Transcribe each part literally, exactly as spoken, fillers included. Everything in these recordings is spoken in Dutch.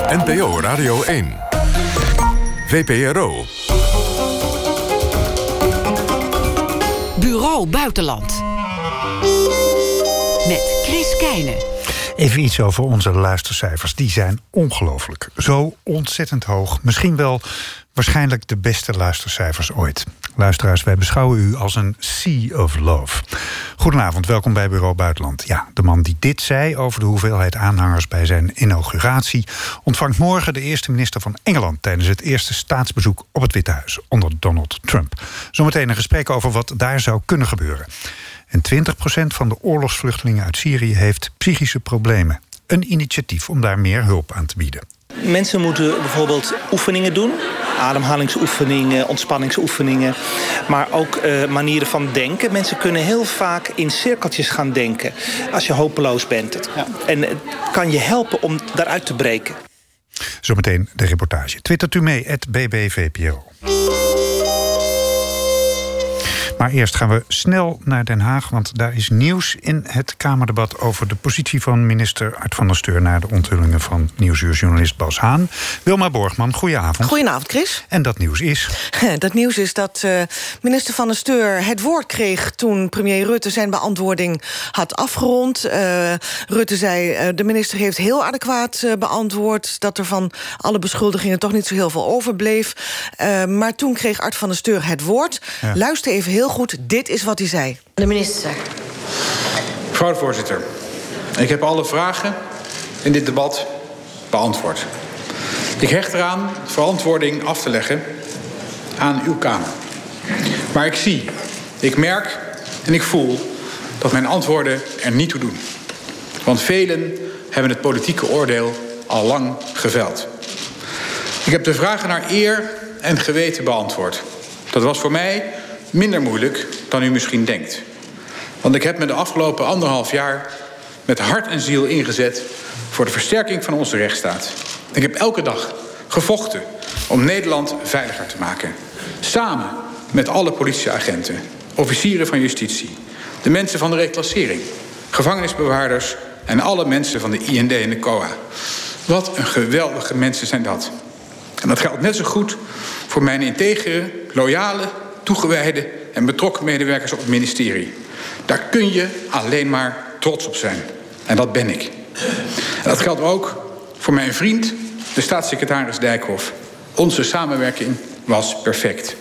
N P O Radio één. V P R O. Bureau Buitenland. Met Chris Keijne. Even iets over onze luistercijfers. Die zijn ongelooflijk. Zo ontzettend hoog. Misschien wel waarschijnlijk de beste luistercijfers ooit. Luisteraars, wij beschouwen u als een sea of love. Goedenavond, welkom bij Bureau Buitenland. Ja, de man die dit zei over de hoeveelheid aanhangers bij zijn inauguratie ontvangt morgen de eerste minister van Engeland tijdens het eerste staatsbezoek op het Witte Huis onder Donald Trump. Zometeen een gesprek over wat daar zou kunnen gebeuren. En twintig procent van de oorlogsvluchtelingen uit Syrië heeft psychische problemen. Een initiatief om daar meer hulp aan te bieden. Mensen moeten bijvoorbeeld oefeningen doen. Ademhalingsoefeningen, ontspanningsoefeningen. Maar ook uh, manieren van denken. Mensen kunnen heel vaak in cirkeltjes gaan denken als je hopeloos bent. Ja. En het kan je helpen om daaruit te breken. Zometeen de reportage. Twittert u mee, at B B V P R O. Maar eerst gaan we snel naar Den Haag, want daar is nieuws in het Kamerdebat over de positie van minister Art van der Steur na de onthullingen van Nieuwsuur-journalist Bas Haan. Wilma Borgman, goedenavond. Goedenavond, Chris. En dat nieuws is? Dat nieuws is dat uh, minister van der Steur het woord kreeg toen premier Rutte zijn beantwoording had afgerond. Uh, Rutte zei, uh, de minister heeft heel adequaat uh, beantwoord, dat er van alle beschuldigingen toch niet zo heel veel overbleef. Uh, maar toen kreeg Art van der Steur het woord. Ja. Luister even heel goed, dit is wat hij zei. De minister. Mevrouw de voorzitter, ik heb alle vragen in dit debat beantwoord. Ik hecht eraan verantwoording af te leggen aan uw Kamer. Maar ik zie, ik merk en ik voel dat mijn antwoorden er niet toe doen. Want velen hebben het politieke oordeel al lang geveld. Ik heb de vragen naar eer en geweten beantwoord. Dat was voor mij minder moeilijk dan u misschien denkt. Want ik heb me de afgelopen anderhalf jaar met hart en ziel ingezet voor de versterking van onze rechtsstaat. Ik heb elke dag gevochten om Nederland veiliger te maken. Samen met alle politieagenten, officieren van justitie, de mensen van de reclassering, gevangenisbewaarders en alle mensen van de I N D en de C O A. Wat een geweldige mensen zijn dat. En dat geldt net zo goed voor mijn integere, loyale, toegewijde en betrokken medewerkers op het ministerie. Daar kun je alleen maar trots op zijn. En dat ben ik. En dat geldt ook voor mijn vriend, de staatssecretaris Dijkhoff. Onze samenwerking was perfect.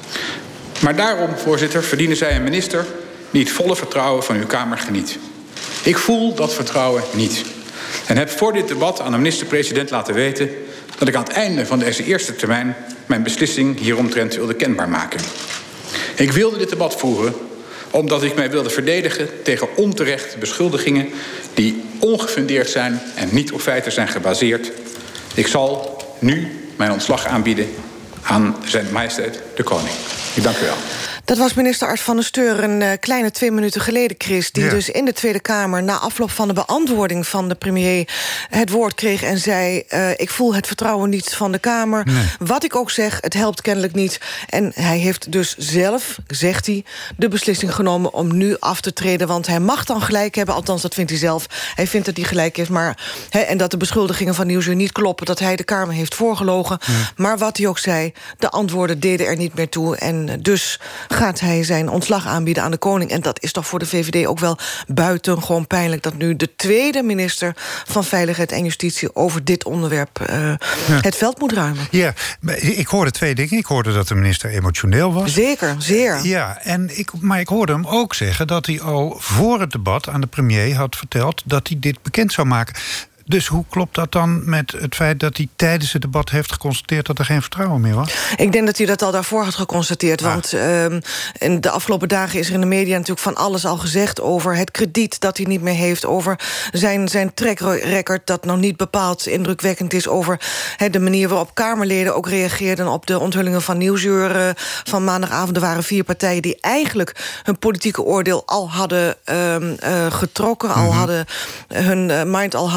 Maar daarom, voorzitter, verdienen zij een minister die het volle vertrouwen van uw Kamer geniet. Ik voel dat vertrouwen niet. En heb voor dit debat aan de minister-president laten weten dat ik aan het einde van deze eerste termijn mijn beslissing hieromtrent wilde kenbaar maken. Ik wilde dit debat voeren omdat ik mij wilde verdedigen tegen onterechte beschuldigingen die ongefundeerd zijn en niet op feiten zijn gebaseerd. Ik zal nu mijn ontslag aanbieden aan zijn majesteit de koning. Ik dank u wel. Dat was minister Art van der Steur een uh, kleine twee minuten geleden, Chris, die ja. dus in de Tweede Kamer na afloop van de beantwoording van de premier het woord kreeg en zei, uh, ik voel het vertrouwen niet van de Kamer. Nee. Wat ik ook zeg, het helpt kennelijk niet. En hij heeft dus zelf, zegt hij, de beslissing genomen om nu af te treden, want hij mag dan gelijk hebben, althans dat vindt hij zelf. Hij vindt dat hij gelijk heeft, maar he, en dat de beschuldigingen van Nieuwsuur niet kloppen, dat hij de Kamer heeft voorgelogen. Ja. Maar wat hij ook zei, de antwoorden deden er niet meer toe en dus gaat hij zijn ontslag aanbieden aan de koning. En dat is toch voor de V V D ook wel buitengewoon pijnlijk, dat nu de tweede minister van Veiligheid en Justitie over dit onderwerp uh, ja. het veld moet ruimen. Ja, ik hoorde twee dingen. Ik hoorde dat de minister emotioneel was. Zeker, zeer. Ja, en ik, maar ik hoorde hem ook zeggen dat hij al voor het debat aan de premier had verteld dat hij dit bekend zou maken. Dus hoe klopt dat dan met het feit dat hij tijdens het debat heeft geconstateerd dat er geen vertrouwen meer was? Ik denk dat hij dat al daarvoor had geconstateerd. Ah. Want uh, in de afgelopen dagen is er in de media natuurlijk van alles al gezegd over het krediet dat hij niet meer heeft, over zijn, zijn track record dat nog niet bepaald indrukwekkend is, over he, de manier waarop Kamerleden ook reageerden op de onthullingen van Nieuwsuur uh, van maandagavond. Er waren vier partijen die eigenlijk hun politieke oordeel al hadden uh, uh, getrokken, mm-hmm. al hadden hun uh, mind al hadden opgemaakt.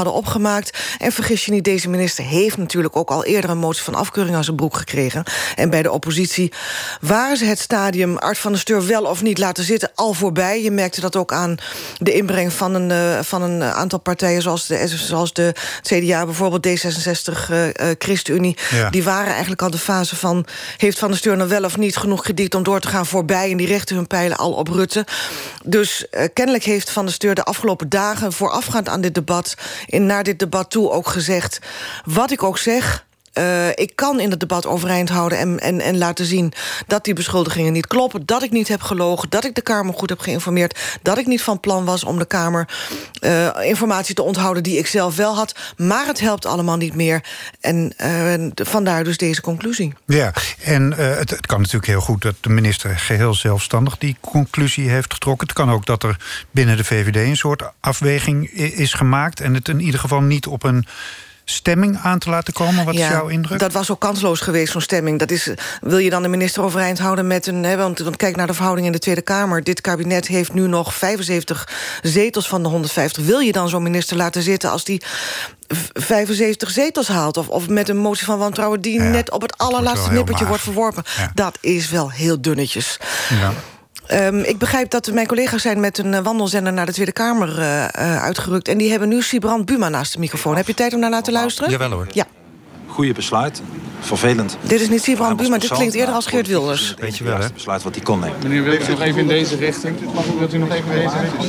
gemaakt. En vergis je niet, deze minister heeft natuurlijk ook al eerder een motie van afkeuring aan zijn broek gekregen. En bij de oppositie waren ze het stadium Art van der Steur wel of niet laten zitten al voorbij. Je merkte dat ook aan de inbreng van een, uh, van een aantal partijen zoals de, zoals de C D A, bijvoorbeeld D zesenzestig, uh, uh, ChristenUnie. Ja. Die waren eigenlijk al de fase van, heeft Van der Steur nou wel of niet genoeg krediet om door te gaan voorbij, en die richten hun pijlen al op Rutte. Dus uh, kennelijk heeft Van der Steur de afgelopen dagen voorafgaand aan dit debat, in naar dit debat toe ook gezegd, wat ik ook zeg, Uh, ik kan in het debat overeind houden en, en, en laten zien dat die beschuldigingen niet kloppen, dat ik niet heb gelogen, dat ik de Kamer goed heb geïnformeerd, dat ik niet van plan was om de Kamer uh, informatie te onthouden die ik zelf wel had. Maar het helpt allemaal niet meer. En uh, vandaar dus deze conclusie. Ja, en uh, het, het kan natuurlijk heel goed dat de minister geheel zelfstandig die conclusie heeft getrokken. Het kan ook dat er binnen de V V D een soort afweging is gemaakt en het in ieder geval niet op een stemming aan te laten komen. Wat ja, is jouw indruk? Dat was ook kansloos geweest, zo'n stemming. Dat is, wil je dan de minister overeind houden met een... Hè, want, want kijk naar de verhouding in de Tweede Kamer. Dit kabinet heeft nu nog vijfenzeventig zetels van de honderdvijftig. Wil je dan zo'n minister laten zitten als die vijfenzeventig zetels haalt? Of, of met een motie van wantrouwen die ja, net op het allerlaatste nippertje wordt verworpen? Ja. Dat is wel heel dunnetjes. Ja. Um, ik begrijp dat mijn collega's zijn met een wandelzender naar de Tweede Kamer uh, uh, uitgerukt. En die hebben nu Sybrand Buma naast de microfoon. Heb je tijd om daarnaar te luisteren? Jawel hoor. Ja. Goeie besluit. Vervelend. Dit is niet Sybrand Buma, dit klinkt eerder als Geert Wilders. Weet je wel, hè? Besluit wat hij kon nemen. Meneer, wilt u nog even in deze richting? Wilt u nog even in deze richting?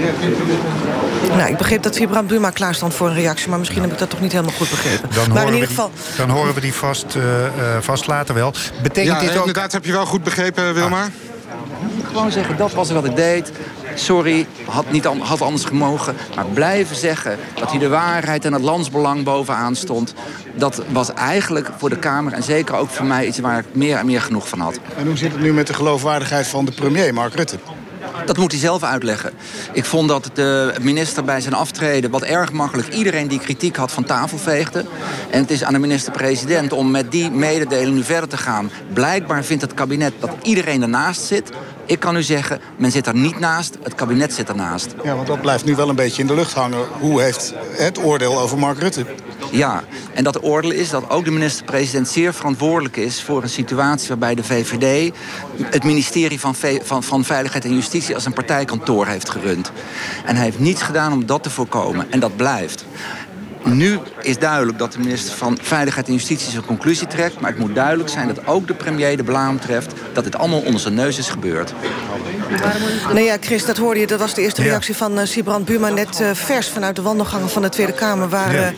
Nou, ik begreep dat Sybrand Buma klaar stond voor een reactie, maar misschien heb ik dat toch niet helemaal goed begrepen. Dan, maar horen, in ieder we geval... die, dan horen we die vast, uh, uh, vast later wel. Betekent ja, dit ook... inderdaad, heb je wel goed begrepen, Wilma? Ah. Gewoon zeggen, dat was wat ik deed. Sorry, had, niet, had anders gemogen. Maar blijven zeggen dat hij de waarheid en het landsbelang bovenaan stond, dat was eigenlijk voor de Kamer en zeker ook voor mij iets waar ik meer en meer genoeg van had. En hoe zit het nu met de geloofwaardigheid van de premier, Mark Rutte? Dat moet hij zelf uitleggen. Ik vond dat de minister bij zijn aftreden wat erg makkelijk iedereen die kritiek had van tafel veegde. En het is aan de minister-president om met die mededeling nu verder te gaan. Blijkbaar vindt het kabinet dat iedereen ernaast zit. Ik kan u zeggen, men zit er niet naast, het kabinet zit ernaast. Ja, want dat blijft nu wel een beetje in de lucht hangen. Hoe heeft het oordeel over Mark Rutte? Ja, en dat oordeel is dat ook de minister-president zeer verantwoordelijk is voor een situatie waarbij de V V D het ministerie van, van, van Veiligheid en Justitie als een partijkantoor heeft gerund. En hij heeft niets gedaan om dat te voorkomen. En dat blijft. Nu is duidelijk dat de minister van Veiligheid en Justitie zijn conclusie trekt. Maar het moet duidelijk zijn dat ook de premier de blaam treft dat dit allemaal onder zijn neus is gebeurd. Nee, ja, Chris, dat hoorde je. Dat was de eerste reactie ja. van uh, Sybrand Buma. Net uh, vers vanuit de wandelgangen van de Tweede Kamer, waar ja. uh,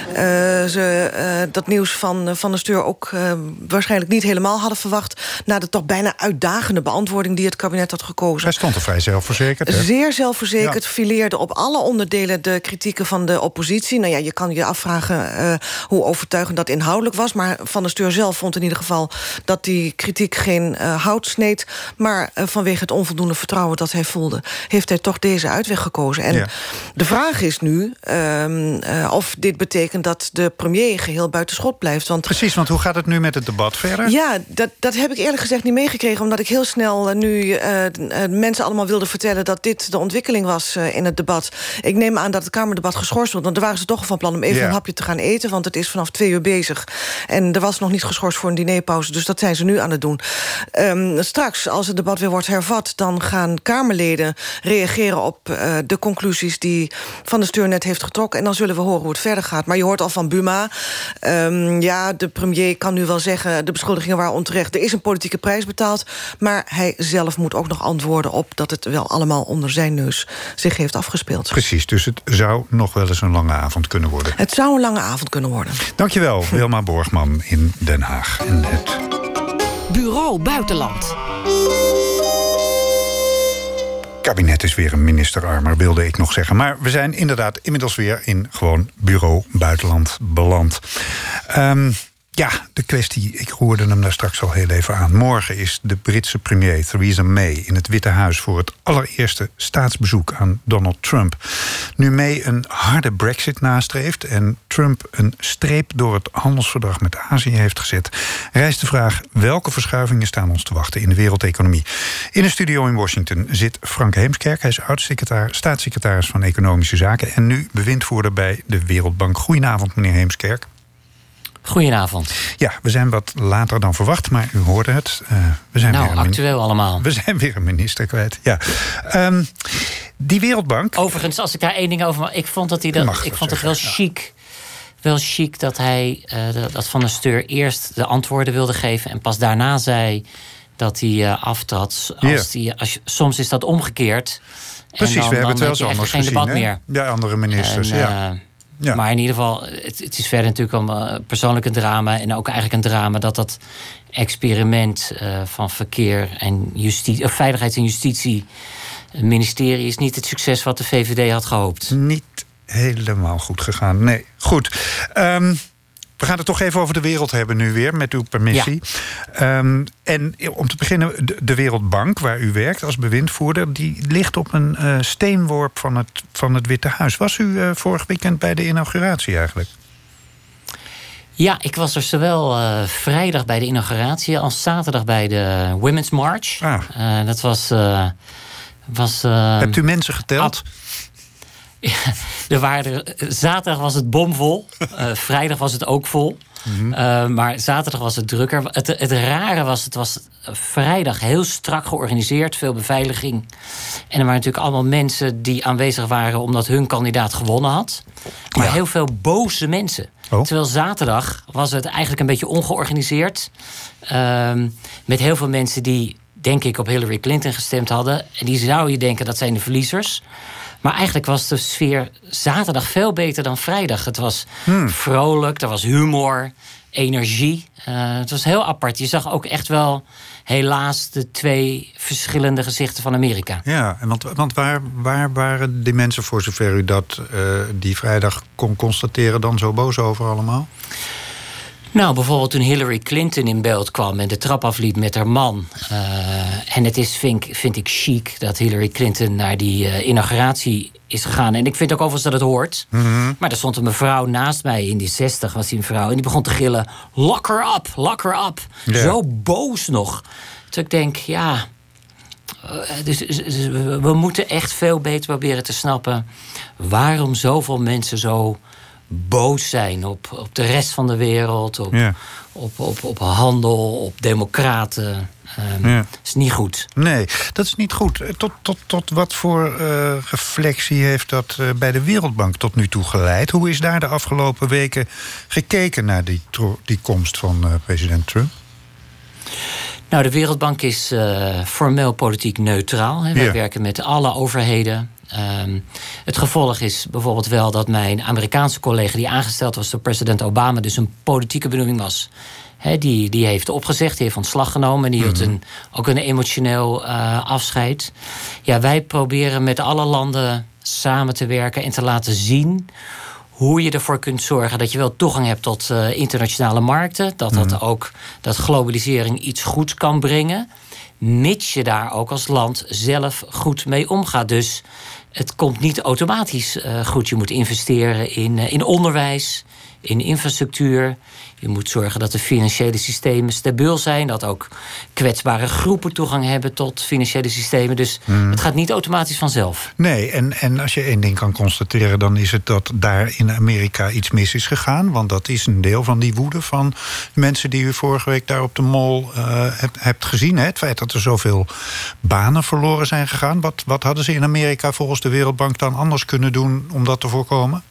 ze uh, dat nieuws van uh, Van der Steur ook uh, waarschijnlijk niet helemaal hadden verwacht, na de toch bijna uitdagende beantwoording die het kabinet had gekozen. Hij stond er vrij zelfverzekerd. Hè? Zeer zelfverzekerd, ja. fileerde op alle onderdelen de kritieken van de oppositie. Nou ja, je kan je afvragen uh, hoe overtuigend dat inhoudelijk was, maar Van der Steur zelf vond in ieder geval dat die kritiek geen uh, hout sneed, maar uh, vanwege het onvoldoende vertrouwen dat hij voelde, heeft hij toch deze uitweg gekozen. En ja. de vraag is nu um, uh, of dit betekent dat de premier geheel buiten schot blijft. Want, Precies, want hoe gaat het nu met het debat verder? Ja, dat, dat heb ik eerlijk gezegd niet meegekregen, omdat ik heel snel uh, nu uh, uh, mensen allemaal wilde vertellen dat dit de ontwikkeling was uh, in het debat. Ik neem aan dat het Kamerdebat geschorst wordt, want er waren ze toch van plan om even ja. een hapje te gaan eten, want het is vanaf twee uur bezig. En er was nog niet geschorst voor een dinerpauze, dus dat zijn ze nu aan het doen. Um, straks, als het debat weer wordt hervat, dan gaan Kamerleden reageren op uh, de conclusies die Van der Steur net heeft getrokken. En dan zullen we horen hoe het verder gaat. Maar je hoort al van Buma, um, ja, de premier kan nu wel zeggen, de beschuldigingen waren onterecht. Er is een politieke prijs betaald, maar hij zelf moet ook nog antwoorden op dat het wel allemaal onder zijn neus zich heeft afgespeeld. Precies, dus het zou nog wel eens een lange avond kunnen worden. Het zou een lange avond kunnen worden. Dankjewel, Wilma Borgman in Den Haag. En het Bureau Buitenland. Kabinet is weer een ministerarmer, wilde ik nog zeggen. Maar we zijn inderdaad inmiddels weer in gewoon Bureau Buitenland beland. Um, Ja, de kwestie, ik roerde hem daar straks al heel even aan. Morgen is de Britse premier Theresa May in het Witte Huis voor het allereerste staatsbezoek aan Donald Trump. Nu May een harde brexit nastreeft en Trump een streep door het handelsverdrag met Azië heeft gezet, rijst de vraag welke verschuivingen staan ons te wachten in de wereldeconomie. In de studio in Washington zit Frank Heemskerk. Hij is oud-staatssecretaris van Economische Zaken en nu bewindvoerder bij de Wereldbank. Goedenavond, meneer Heemskerk. Goedenavond. Ja, we zijn wat later dan verwacht, maar u hoorde het. Uh, we zijn nou, weer een actueel min- allemaal. We zijn weer een minister kwijt, ja. Um, die Wereldbank... Overigens, als ik daar één ding over mag... Ik vond, dat hij dat, Mag ik vond het zeggen, wel chic... Wel chic dat hij, uh, dat Van der Steur eerst de antwoorden wilde geven... en pas daarna zei dat hij uh, aftrad. Als Yeah. die, als je, soms is dat omgekeerd. Precies, en dan, we hebben het wel dan zo heb je anders geen gezien, debat hè? meer. Ja, andere ministers, en, ja. Uh, Ja. Maar in ieder geval, het, het is verder natuurlijk om uh, persoonlijk een drama... en ook eigenlijk een drama dat dat experiment uh, van verkeer en justitie... of veiligheid en justitie, het ministerie... is niet het succes wat de V V D had gehoopt. Niet helemaal goed gegaan, nee. Goed. Um, we gaan het toch even over de wereld hebben nu weer, met uw permissie. Ja. Um, en om te beginnen, de, de Wereldbank, waar u werkt als bewindvoerder... die ligt op een uh, steenworp van het, van het Witte Huis. Was u uh, vorig weekend bij de inauguratie eigenlijk? Ja, ik was er zowel uh, vrijdag bij de inauguratie... als zaterdag bij de Women's March. Ah. Uh, dat was... Uh, was uh, Hebt u mensen geteld? Ja, er waren er, zaterdag was het bomvol. Uh, vrijdag was het ook vol. Mm-hmm. Uh, maar zaterdag was het drukker. Het, het rare was, het was vrijdag heel strak georganiseerd. Veel beveiliging. En er waren natuurlijk allemaal mensen die aanwezig waren... omdat hun kandidaat gewonnen had. Maar ja. heel veel boze mensen. Oh. Terwijl zaterdag was het eigenlijk een beetje ongeorganiseerd. Uh, met heel veel mensen die, denk ik, op Hillary Clinton gestemd hadden. En die zou je denken, dat zijn de verliezers. Maar eigenlijk was de sfeer zaterdag veel beter dan vrijdag. Het was hmm. vrolijk, er was humor, energie. Uh, het was heel apart. Je zag ook echt wel, helaas, de twee verschillende gezichten van Amerika. Ja, want, want waar, waar waren die mensen, voor zover u dat uh, die vrijdag kon constateren... dan zo boos over allemaal? Nou, bijvoorbeeld toen Hillary Clinton in beeld kwam... en de trap afliep met haar man. Uh, en het is, vind, vind ik chic dat Hillary Clinton naar die uh, inauguratie is gegaan. En ik vind ook overigens dat het hoort. Mm-hmm. Maar er stond een mevrouw naast mij, in die zestig was die een vrouw... en die begon te gillen, lock her up, lock her up. Yeah. Zo boos nog. Dus ik denk, ja... Uh, dus, dus we, we moeten echt veel beter proberen te snappen... waarom zoveel mensen zo... boos zijn op, op de rest van de wereld, op, ja. op, op, op handel, op democraten. Um, ja. Dat is niet goed. Nee, dat is niet goed. Tot, tot, tot wat voor uh, reflectie heeft dat uh, bij de Wereldbank tot nu toe geleid? Hoe is daar de afgelopen weken gekeken naar die, die komst van uh, president Trump? Nou, de Wereldbank is uh, formeel politiek neutraal. Hè. Wij ja. werken met alle overheden. Um, het gevolg is bijvoorbeeld wel dat mijn Amerikaanse collega... die aangesteld was door president Obama... dus een politieke benoeming was... He, die, die heeft opgezegd, die heeft ontslag genomen... en die mm-hmm. hield een, ook een emotioneel uh, afscheid. Ja, wij proberen met alle landen samen te werken... en te laten zien hoe je ervoor kunt zorgen... dat je wel toegang hebt tot uh, internationale markten... dat dat mm-hmm. ook dat globalisering iets goeds kan brengen... mits je daar ook als land zelf goed mee omgaat. Dus het komt niet automatisch uh, goed. Je moet investeren in, uh, in onderwijs, in infrastructuur. Je moet zorgen dat de financiële systemen stabiel zijn... dat ook kwetsbare groepen toegang hebben tot financiële systemen. Dus hmm. het gaat niet automatisch vanzelf. Nee, en, en als je één ding kan constateren... dan is het dat daar in Amerika iets mis is gegaan. Want dat is een deel van die woede van mensen... die u vorige week daar op de Mall uh, hebt, hebt gezien. Hè? Het feit dat er zoveel banen verloren zijn gegaan. Wat, wat hadden ze in Amerika volgens de Wereldbank dan anders kunnen doen... om dat te voorkomen?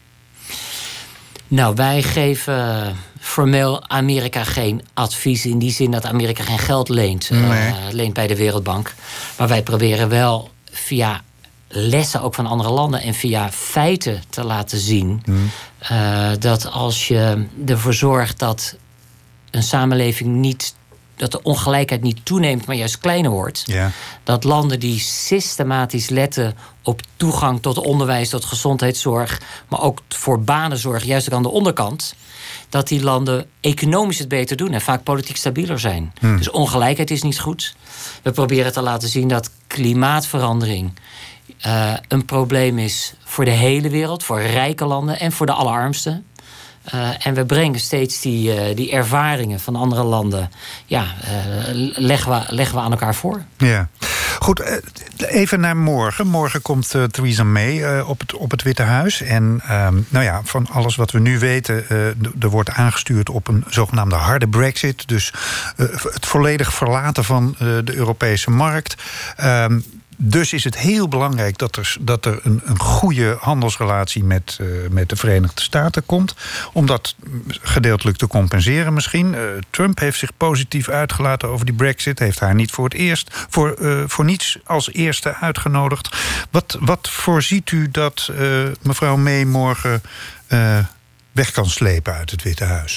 Nou, wij geven formeel Amerika geen advies... in die zin dat Amerika geen geld leent, nee. uh, leent bij de Wereldbank. Maar wij proberen wel via lessen ook van andere landen... en via feiten te laten zien... Hmm. Uh, dat als je ervoor zorgt dat een samenleving niet dat de ongelijkheid niet toeneemt, maar juist kleiner wordt. Ja. Dat landen die systematisch letten op toegang tot onderwijs, tot gezondheidszorg, maar ook voor banenzorg, juist ook aan de onderkant, dat die landen economisch het beter doen en vaak politiek stabieler zijn. Hmm. Dus ongelijkheid is niet goed. We proberen te laten zien dat klimaatverandering uh, een probleem is voor de hele wereld, voor rijke landen en voor de allerarmsten. Uh, en we brengen steeds die, uh, die ervaringen van andere landen, ja, uh, leggen, we, leggen we aan elkaar voor. Ja. Goed, even naar morgen. Morgen komt uh, Theresa May uh, op, het, op het Witte Huis. En uh, nou ja, van alles wat we nu weten, uh, er wordt aangestuurd op een zogenaamde harde brexit. Dus uh, het volledig verlaten van uh, de Europese markt. Uh, Dus is het heel belangrijk dat er, dat er een, een goede handelsrelatie met, uh, met de Verenigde Staten komt. Om dat gedeeltelijk te compenseren misschien. Uh, Trump heeft zich positief uitgelaten over die brexit. Heeft haar niet voor het eerst, voor, uh, voor niets als eerste uitgenodigd. Wat, wat voorziet u dat uh, mevrouw May morgen uh, weg kan slepen uit het Witte Huis?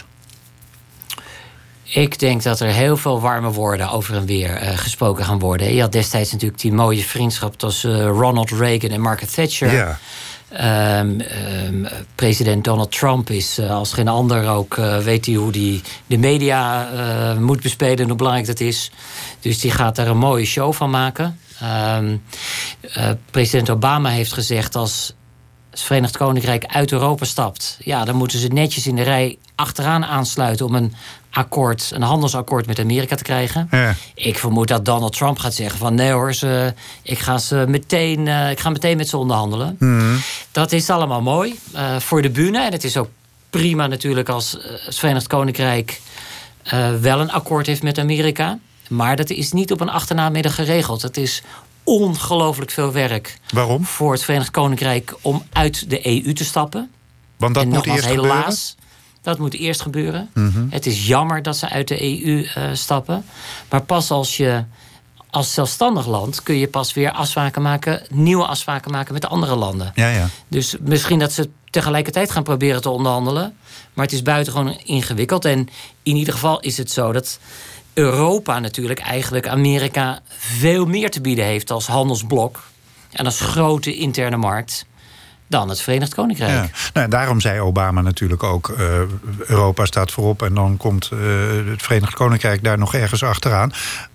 Ik denk dat er heel veel warme woorden over en weer uh, gesproken gaan worden. Je had destijds natuurlijk die mooie vriendschap tussen uh, Ronald Reagan en Margaret Thatcher. Ja. Um, um, president Donald Trump is uh, als geen ander ook, uh, weet hij hoe hij de media uh, moet bespelen en hoe belangrijk dat is. Dus die gaat daar een mooie show van maken. Um, uh, president Obama heeft gezegd, als het Verenigd Koninkrijk uit Europa stapt, ja, dan moeten ze netjes in de rij achteraan aansluiten om een akkoord, een handelsakkoord met Amerika te krijgen. Ja. Ik vermoed dat Donald Trump gaat zeggen van nee hoor, ze, ik, ga ze meteen, uh, ik ga meteen met ze onderhandelen. Mm. Dat is allemaal mooi uh, voor de bühne. En het is ook prima natuurlijk als uh, het Verenigd Koninkrijk uh, wel een akkoord heeft met Amerika. Maar dat is niet op een achternaamiddag geregeld. Het is ongelooflijk veel werk. Waarom? Voor het Verenigd Koninkrijk om uit de E U te stappen. Want dat en moet eerst helaas, gebeuren? Dat moet eerst gebeuren. Mm-hmm. Het is jammer dat ze uit de E U uh, stappen. Maar pas als je als zelfstandig land kun je pas weer afspraken maken, nieuwe afspraken maken met de andere landen. Ja, ja. Dus misschien dat ze tegelijkertijd gaan proberen te onderhandelen. Maar het is buitengewoon ingewikkeld. En in ieder geval is het zo dat Europa natuurlijk eigenlijk Amerika veel meer te bieden heeft als handelsblok en als grote interne markt dan het Verenigd Koninkrijk. Ja. Nou, daarom zei Obama natuurlijk ook, uh, Europa staat voorop en dan komt uh, het Verenigd Koninkrijk daar nog ergens achteraan.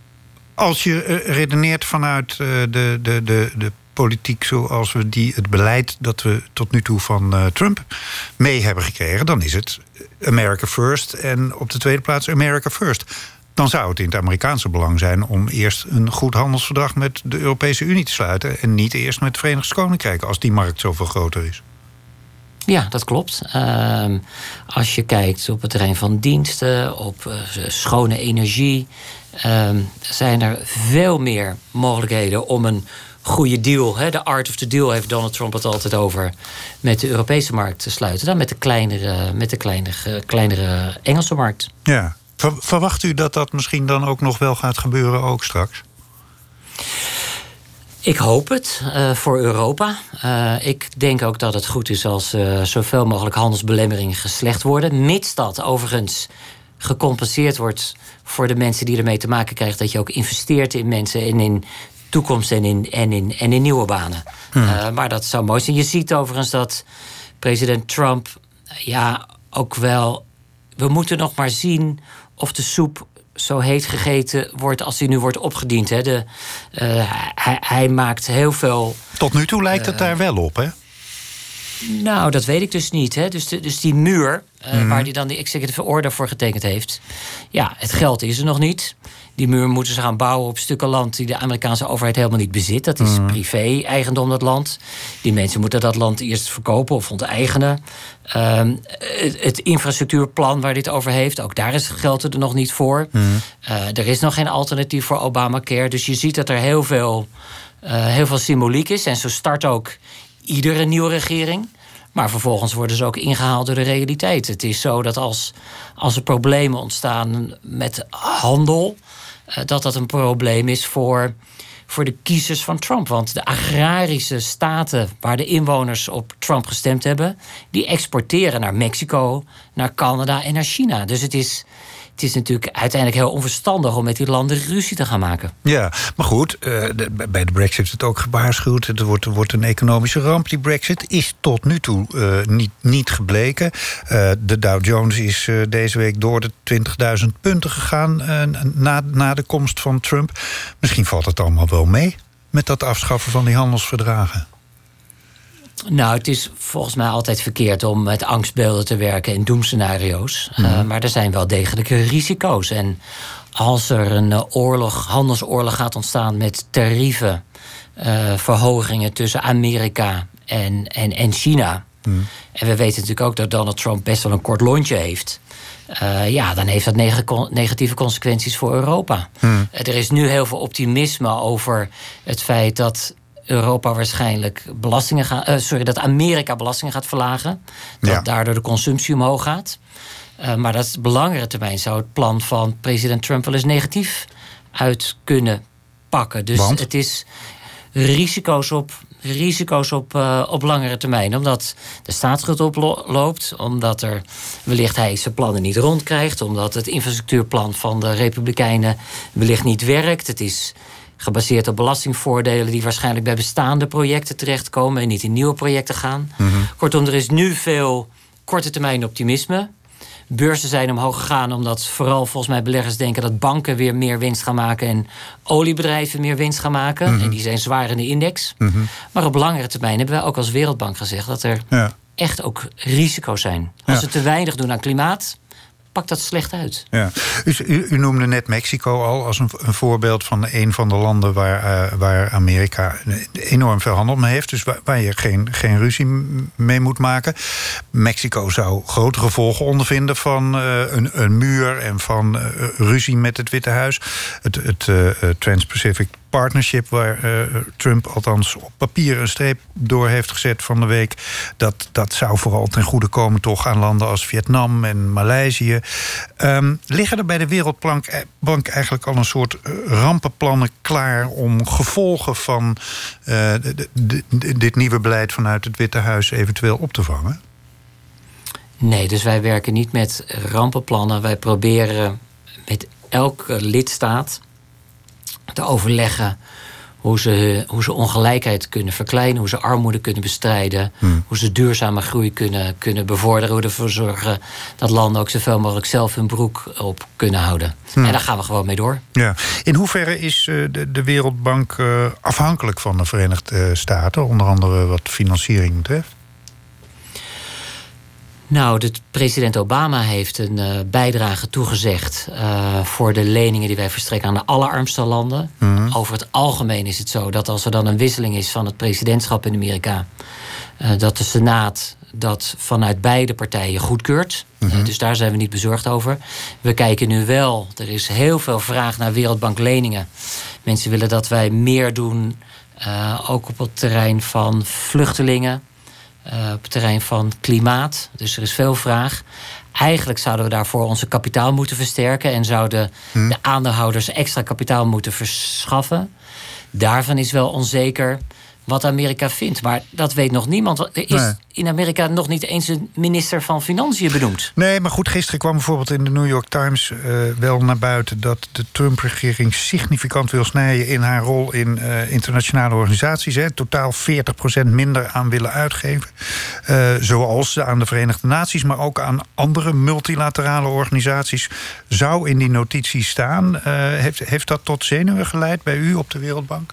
Als je uh, redeneert vanuit uh, de, de, de, de politiek zoals we die, het beleid dat we tot nu toe van uh, Trump mee hebben gekregen, dan is het America First en op de tweede plaats America First. Dan zou het in het Amerikaanse belang zijn om eerst een goed handelsverdrag met de Europese Unie te sluiten en niet eerst met het Verenigd Koninkrijk als die markt zoveel groter is. Ja, dat klopt. Uh, als je kijkt op het terrein van diensten, op uh, schone energie, uh, zijn er veel meer mogelijkheden om een goede deal, hè, de art of the deal heeft Donald Trump het altijd over, met de Europese markt te sluiten dan met de kleinere, met de kleinere, kleinere Engelse markt. Ja. Verwacht u dat dat misschien dan ook nog wel gaat gebeuren ook straks? Ik hoop het uh, voor Europa. Uh, ik denk ook dat het goed is als uh, zoveel mogelijk handelsbelemmeringen geslecht worden. Mits dat overigens gecompenseerd wordt voor de mensen die ermee te maken krijgen, dat je ook investeert in mensen en in toekomst en in, en in, en in nieuwe banen. Hmm. Uh, maar dat zou mooi zijn. Je ziet overigens dat president Trump ja ook wel. We moeten nog maar zien of de soep zo heet gegeten wordt als die nu wordt opgediend. Hè. De, uh, hij, hij maakt heel veel. Tot nu toe lijkt het uh, daar wel op, hè? Nou, dat weet ik dus niet. Hè. Dus, de, dus die muur, uh, mm-hmm. waar hij dan de executive order voor getekend heeft. Ja, het geld is er nog niet. Die muur moeten ze gaan bouwen op stukken land die de Amerikaanse overheid helemaal niet bezit. Dat is mm-hmm. privé-eigendom, dat land. Die mensen moeten dat land eerst verkopen of onteigenen. Um, het, het infrastructuurplan waar dit over heeft, ook daar is het geld er nog niet voor. Mm-hmm. Uh, er is nog geen alternatief voor Obamacare. Dus je ziet dat er heel veel, uh, heel veel symboliek is. En zo start ook iedere nieuwe regering. Maar vervolgens worden ze ook ingehaald door de realiteit. Het is zo dat als, als er problemen ontstaan met handel, dat dat een probleem is voor, voor de kiezers van Trump. Want de agrarische staten waar de inwoners op Trump gestemd hebben, die exporteren naar Mexico, naar Canada en naar China. Dus het is, het is natuurlijk uiteindelijk heel onverstandig om met die landen ruzie te gaan maken. Ja, maar goed, uh, de, bij de Brexit is het ook gewaarschuwd. Er wordt, er wordt een economische ramp. Die Brexit is tot nu toe uh, niet, niet gebleken. Uh, de Dow Jones is uh, deze week door de twintigduizend punten gegaan uh, na, na de komst van Trump. Misschien valt het allemaal wel mee met dat afschaffen van die handelsverdragen. Nou, het is volgens mij altijd verkeerd om met angstbeelden te werken in doemscenario's. Mm. Uh, maar er zijn wel degelijke risico's. En als er een uh, oorlog, handelsoorlog gaat ontstaan met tarieven, uh, verhogingen tussen Amerika en, en, en China. Mm. En we weten natuurlijk ook dat Donald Trump best wel een kort lontje heeft. Uh, ja, dan heeft dat neg- negatieve consequenties voor Europa. Mm. Uh, er is nu heel veel optimisme over het feit dat Europa waarschijnlijk belastingen gaat, uh, sorry, dat Amerika belastingen gaat verlagen. Dat ja. daardoor de consumptie omhoog gaat. Uh, maar dat is op langere termijn zou het plan van president Trump wel eens negatief uit kunnen pakken. Dus Want? het is risico's op, risico's op, uh, op langere termijn. Omdat de staatsschuld oploopt, omdat er wellicht hij zijn plannen niet rondkrijgt, omdat het infrastructuurplan van de Republikeinen wellicht niet werkt. Het is gebaseerd op belastingvoordelen die waarschijnlijk bij bestaande projecten terechtkomen en niet in nieuwe projecten gaan. Mm-hmm. Kortom, er is nu veel korte termijn optimisme. Beurzen zijn omhoog gegaan omdat vooral volgens mij beleggers denken dat banken weer meer winst gaan maken en oliebedrijven meer winst gaan maken. Mm-hmm. En die zijn zwaar in de index. Mm-hmm. Maar op langere termijn hebben wij ook als Wereldbank gezegd dat er ja. echt ook risico's zijn. Als ja. we te weinig doen aan klimaat, pakt dat slecht uit. Ja. U, u, u noemde net Mexico al als een, een voorbeeld van een van de landen waar, uh, waar Amerika enorm veel handel mee heeft. Dus waar, waar je geen, geen ruzie mee moet maken. Mexico zou grote gevolgen ondervinden van uh, een, een muur en van uh, ruzie met het Witte Huis. Het, het uh, Trans-Pacific Partnership, waar uh, Trump althans op papier een streep door heeft gezet van de week. Dat, dat zou vooral ten goede komen toch aan landen als Vietnam en Maleisië. Um, liggen er bij de Wereldbank Bank eigenlijk al een soort rampenplannen klaar om gevolgen van uh, de, de, de, dit nieuwe beleid vanuit het Witte Huis eventueel op te vangen? Nee, dus wij werken niet met rampenplannen. Wij proberen met elke lidstaat te overleggen hoe ze, hoe ze ongelijkheid kunnen verkleinen, hoe ze armoede kunnen bestrijden, hmm. hoe ze duurzame groei kunnen, kunnen bevorderen, hoe we ervoor zorgen dat landen ook zoveel mogelijk zelf hun broek op kunnen houden. Hmm. En daar gaan we gewoon mee door. Ja. In hoeverre is uh, de, de Wereldbank uh, afhankelijk van de Verenigde Staten, onder andere wat financiering betreft? Nou, de president Obama heeft een uh, bijdrage toegezegd uh, voor de leningen die wij verstrekken aan de allerarmste landen. Mm-hmm. Over het algemeen is het zo dat als er dan een wisseling is van het presidentschap in Amerika, uh, dat de Senaat dat vanuit beide partijen goedkeurt. Mm-hmm. Uh, dus daar zijn we niet bezorgd over. We kijken nu wel, er is heel veel vraag naar wereldbankleningen. Mensen willen dat wij meer doen, uh, ook op het terrein van vluchtelingen. Uh, op het terrein van klimaat. Dus er is veel vraag. Eigenlijk zouden we daarvoor onze kapitaal moeten versterken en zouden hmm. de aandeelhouders extra kapitaal moeten verschaffen. Daarvan is wel onzeker wat Amerika vindt. Maar dat weet nog niemand. Er is nee. in Amerika nog niet eens een minister van Financiën benoemd. Nee, maar goed, gisteren kwam bijvoorbeeld in de New York Times uh, wel naar buiten dat de Trump-regering significant wil snijden in haar rol in uh, internationale organisaties. Hè, totaal veertig procent minder aan willen uitgeven. Uh, zoals aan de Verenigde Naties, maar ook aan andere multilaterale organisaties. Zou in die notitie staan. Uh, heeft, heeft dat tot zenuwen geleid bij u op de Wereldbank?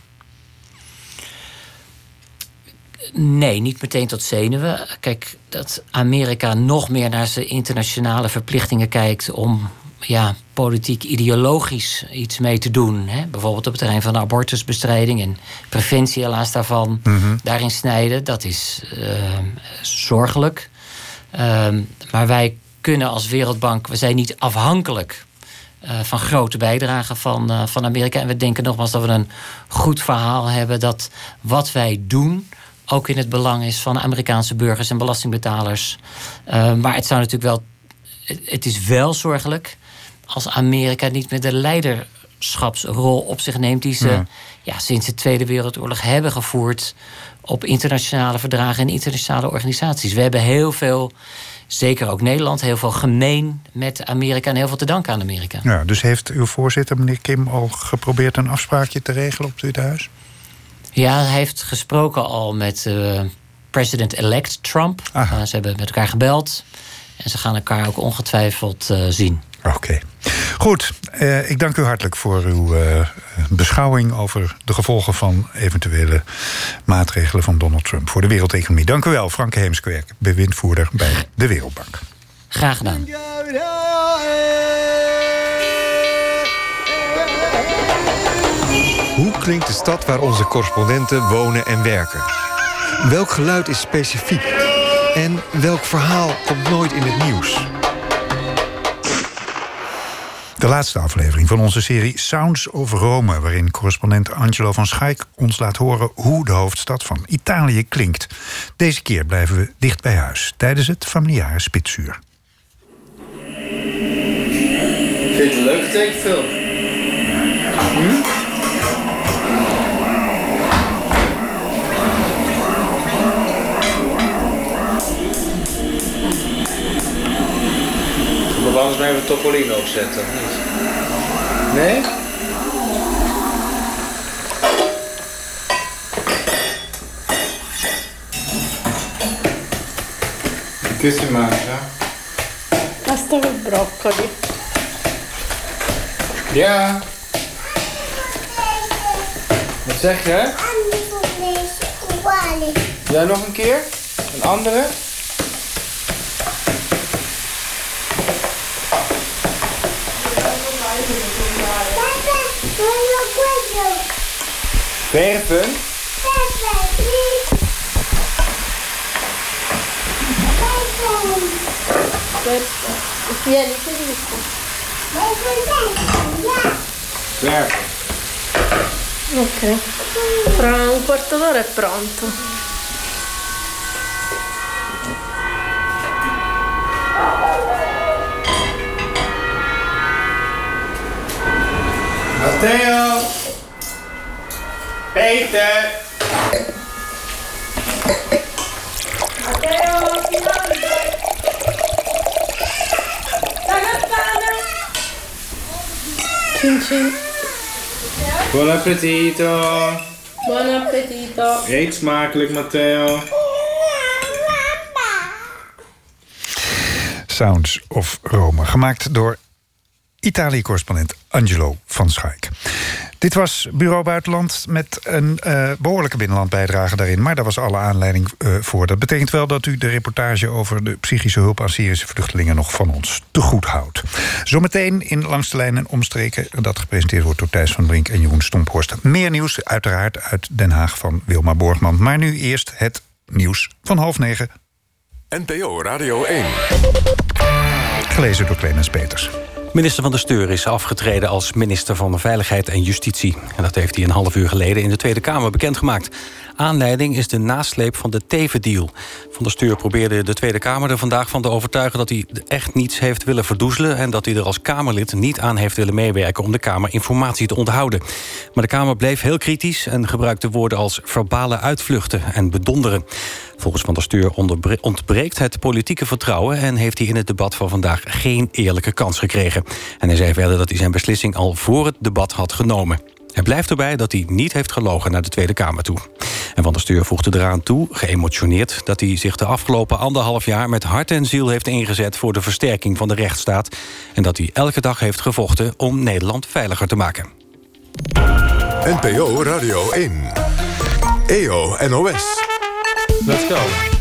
Nee, niet meteen tot zenuwen. Kijk, dat Amerika nog meer naar zijn internationale verplichtingen kijkt om ja, politiek, ideologisch iets mee te doen. Hè? Bijvoorbeeld op het terrein van abortusbestrijding en preventie, helaas daarvan, mm-hmm. daarin snijden. Dat is uh, zorgelijk. Uh, maar wij kunnen als Wereldbank, we zijn niet afhankelijk Uh, van grote bijdragen van, uh, van Amerika. En we denken nogmaals dat we een goed verhaal hebben dat wat wij doen ook in het belang is van Amerikaanse burgers en belastingbetalers. Uh, maar het zou natuurlijk wel. Het is wel zorgelijk als Amerika niet meer de leiderschapsrol op zich neemt die ze ja. Ja, sinds de Tweede Wereldoorlog hebben gevoerd op internationale verdragen en internationale organisaties. We hebben heel veel zeker ook Nederland, heel veel gemeen met Amerika en heel veel te danken aan Amerika. Ja, dus heeft uw voorzitter, meneer Kim, al geprobeerd een afspraakje te regelen op het Witte Huis? Ja, hij heeft gesproken al met uh, president-elect Trump. Uh, ze hebben met elkaar gebeld. En ze gaan elkaar ook ongetwijfeld uh, zien. Oké. Okay. Goed, uh, ik dank u hartelijk voor uw uh, beschouwing over de gevolgen van eventuele maatregelen van Donald Trump voor de wereldeconomie. Dank u wel, Franke Heemskerk, bewindvoerder bij de Wereldbank. Graag gedaan. Hoe klinkt de stad waar onze correspondenten wonen en werken? Welk geluid is specifiek? En welk verhaal komt nooit in het nieuws? De laatste aflevering van onze serie Sounds of Rome, waarin correspondent Angelo van Schaik ons laat horen hoe de hoofdstad van Italië klinkt. Deze keer blijven we dicht bij huis, tijdens het familiare Spitsuur. Vind je het een leuke tekenfilm? Hm? Of anders maar even Topolino opzetten, of niet? Nee? Che si mangia? Pasta con broccoli. Ja. Wat zeg je? Ja, nog een keer? Een andere? Verven? Vieni, Federico. Verven. Ok. Fra un quarto d'ora è pronto. Matteo! Peter! Matteo, Cin cin. Buon appetito! Buon appetito! Eet smakelijk, Matteo! Sounds of Rome, gemaakt door Italië-correspondent Angelo van Schaik. Dit was Bureau Buitenland met een uh, behoorlijke binnenlandbijdrage daarin. Maar daar was alle aanleiding uh, voor. Dat betekent wel dat u de reportage over de psychische hulp aan Syrische vluchtelingen nog van ons te goed houdt. Zometeen in Langs de Lijn en Omstreken, dat gepresenteerd wordt door Thijs van Brink en Jeroen Stomphorst. Meer nieuws uiteraard uit Den Haag van Wilma Borgman. Maar nu eerst het nieuws van half negen. N P O Radio één. Gelezen door Clemens Peters. Minister Van der Steur is afgetreden als minister van Veiligheid en Justitie. En dat heeft hij een half uur geleden in de Tweede Kamer bekendgemaakt. Aanleiding is de nasleep van de Teven-deal. Van der Steur probeerde de Tweede Kamer er vandaag van te overtuigen dat hij echt niets heeft willen verdoezelen en dat hij er als Kamerlid niet aan heeft willen meewerken om de Kamer informatie te onthouden. Maar de Kamer bleef heel kritisch en gebruikte woorden als verbale uitvluchten en bedonderen. Volgens Van der Steur ontbreekt het politieke vertrouwen en heeft hij in het debat van vandaag geen eerlijke kans gekregen. En hij zei verder dat hij zijn beslissing al voor het debat had genomen. Hij blijft erbij dat hij niet heeft gelogen naar de Tweede Kamer toe. En Van der Steur voegde eraan toe, geëmotioneerd, dat hij zich de afgelopen anderhalf jaar met hart en ziel heeft ingezet voor de versterking van de rechtsstaat. En dat hij elke dag heeft gevochten om Nederland veiliger te maken. N P O Radio één. E O N O S. Let's go.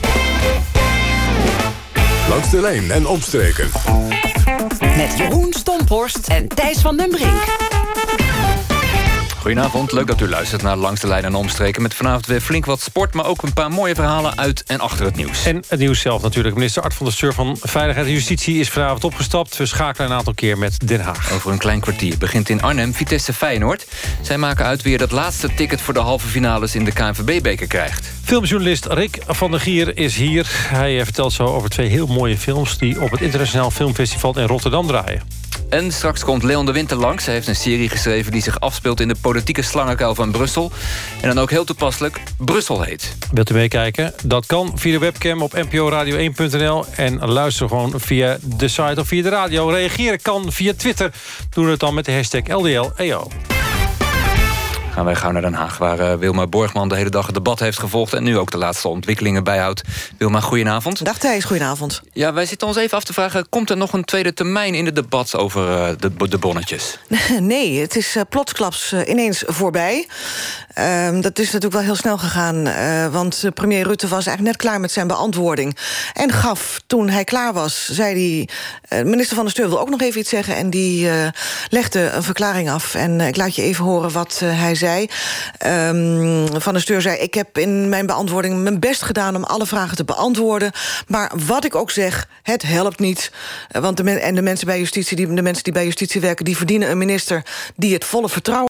Langs de Lijn en Omstreken. Met Jeroen Stomphorst en Thijs van den Brink. Goedenavond, leuk dat u luistert naar Langs de Lijn en Omstreken... met vanavond weer flink wat sport, maar ook een paar mooie verhalen uit en achter het nieuws. En het nieuws zelf natuurlijk. Minister Art van der Steur van Veiligheid en Justitie is vanavond opgestapt. We schakelen een aantal keer met Den Haag. Over een klein kwartier begint in Arnhem Vitesse Feyenoord. Zij maken uit wie er dat laatste ticket voor de halve finales in de K N V B-beker krijgt. Filmjournalist Rick van der Gier is hier. Hij vertelt zo over twee heel mooie films die op het Internationaal Filmfestival in Rotterdam draaien. En straks komt Leon de Winter langs. Hij heeft een serie geschreven die zich afspeelt in de politieke slangenkuil van Brussel. En dan ook heel toepasselijk, Brussel heet. Wilt u meekijken? Dat kan via de webcam op n p o radio één punt n l. En luister gewoon via de site of via de radio. Reageren kan via Twitter. Doe het dan met de hashtag L D L E O. Gaan wij gauw naar Den Haag, waar uh, Wilma Borgman de hele dag het debat heeft gevolgd en nu ook de laatste ontwikkelingen bijhoudt. Wilma, goedenavond. Dag Thijs, goedenavond. Ja, wij zitten ons even af te vragen, komt er nog een tweede termijn in het debat over uh, de, de bonnetjes? Nee, het is uh, plotsklaps uh, ineens voorbij. Uh, dat is natuurlijk wel heel snel gegaan, uh, want uh, premier Rutte was eigenlijk net klaar met zijn beantwoording. En gaf, toen hij klaar was, zei hij, uh, minister Van der Steur wil ook nog even iets zeggen, en die uh, legde een verklaring af. En uh, ik laat je even horen wat uh, hij zei. Um, Van der Steur zei, ik heb in mijn beantwoording mijn best gedaan om alle vragen te beantwoorden. Maar wat ik ook zeg, het helpt niet. Want de, men, en de mensen bij justitie, die, de mensen die bij justitie werken, die verdienen een minister die het volle vertrouwen